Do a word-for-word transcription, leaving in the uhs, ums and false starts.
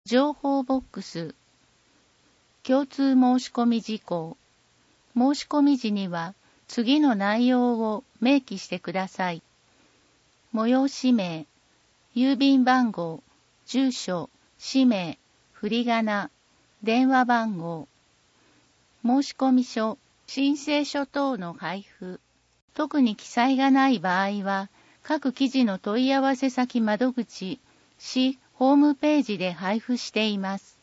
情報ボックス。共通申し込み事項。申し込み時には次の内容を明記してください。催し名、郵便番号、住所、氏名、振り仮名、電話番号。申込書、申請書等の配布。特に記載がない場合は、各記事の問い合わせ先窓口、市ホームページで配布しています。